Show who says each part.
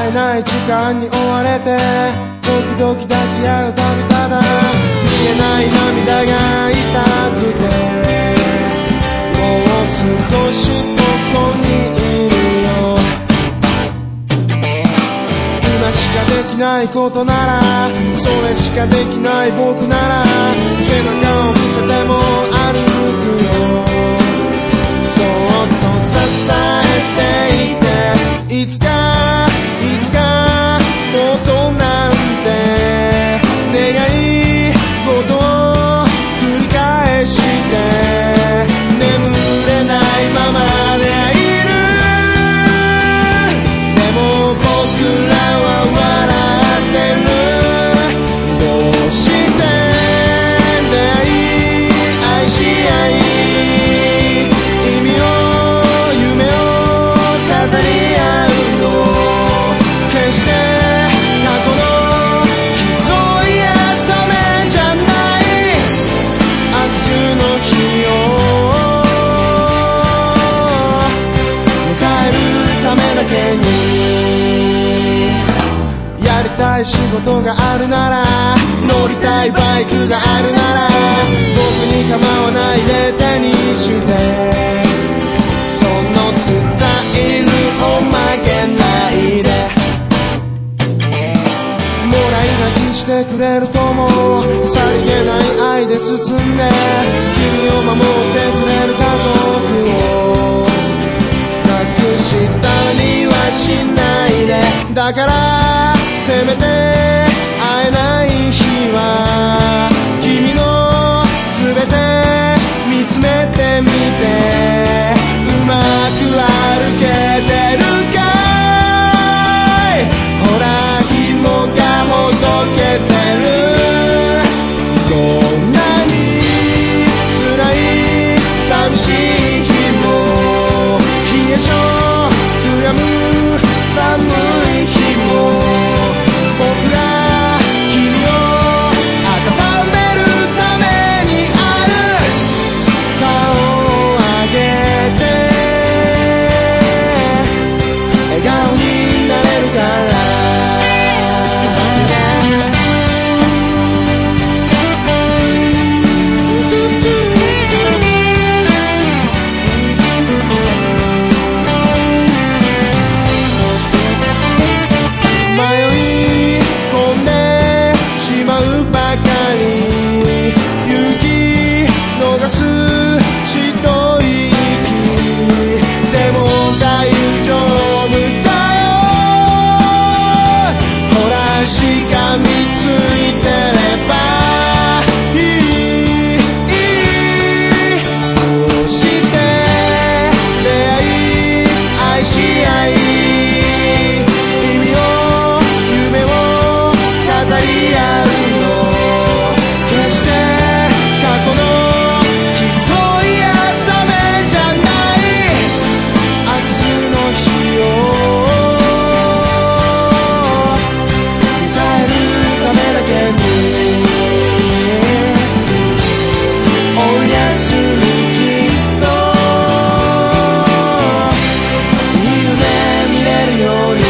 Speaker 1: えない時間に追われて時々抱き合うたびただ見えない涙が痛くてもう少しここにいるよ今しかできないことならそれしかできない僕なら背中を見せても歩くよそっと支えていていつかもっとなんて願い事を繰り返して眠れないままでいるでも僕らは笑ってるどうして出会い愛し合い意味を夢を語り合うの決して過去の傷を癒すためじゃない明日の日を迎えるためだけにやりたい仕事があるなら乗りたいバイクがあるなら僕に構わないで手にしてそのスタイルを曲げないでもらい泣きしてくれるともさりげない愛で包んで君を守ってくれる家族を隠したりはしないでだからせめて会えない日は君のすべて見つめてみてうまく歩けてるかいほら紐がほどけてるどんなに辛い寂しい日も冷え性悔やむ寒い日も僕ら君を温めるためにある顔を上げて笑顔になれるから夢見れるように